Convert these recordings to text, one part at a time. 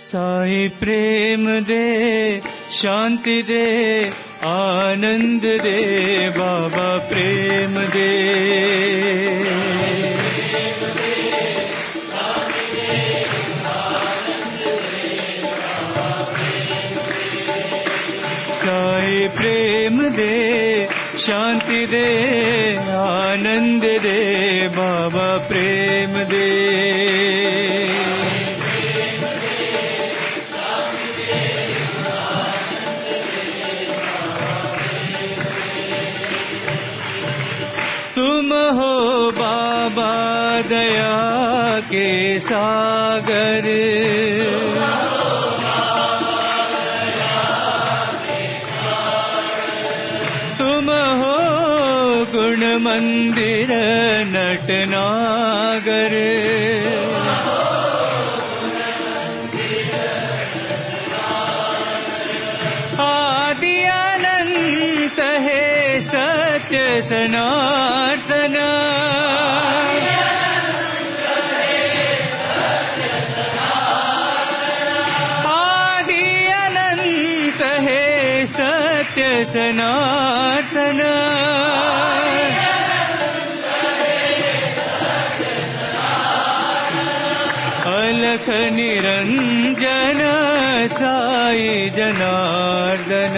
साई प्रेम दे, शांति दे, आनंद दे, बाबा प्रेम दे। साई प्रेम दे, शांति दे, आनंद दे, बाबा प्रेम दे। तुम हो बाबा दया के सागर, तुम हो गुण मंदिर नटनागर, आदि अनंत है सत्य सनातन, आदि अनंत है सत्य सनातन, अलख निरंजन साई जनार्दन,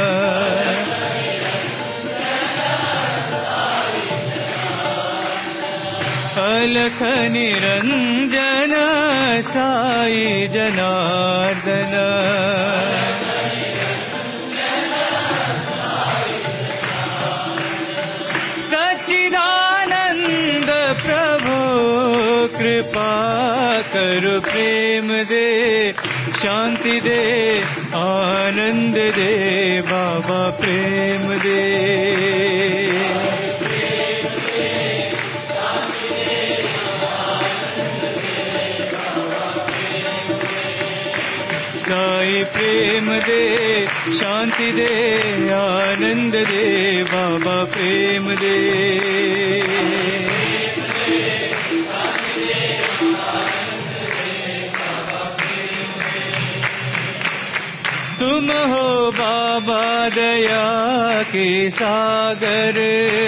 अलख निरंजन साई जनार्दन, सच्चिदानंद प्रभु कृपा करो, प्रेम दे, शांति दे, आनंद दे, बाबा प्रेम दे। साई प्रेम दे, शांति दे, आनंद दे, बाबा प्रेम दे। तुम हो बाबा दया के सागर,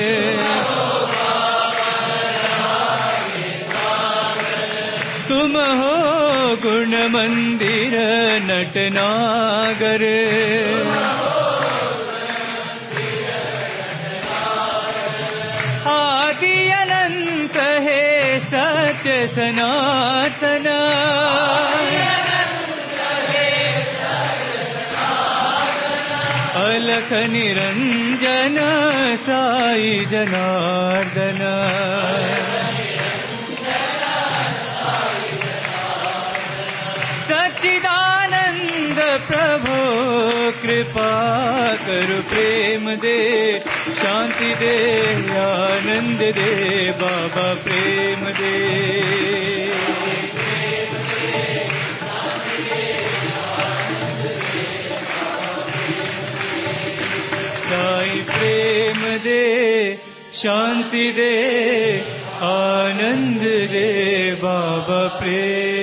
तुम हो गुण मंदिर नटनागर, आदि अनंत है सत्य सनातन, अलख निरंजन साई जनार्दन, सच्चिदानंद प्रभु कृपा करो, प्रेम दे, शांति दे, आनंद दे, बाबा प्रेम दे। साई प्रेम दे, शांति दे, आनंद दे, बाबा प्रेम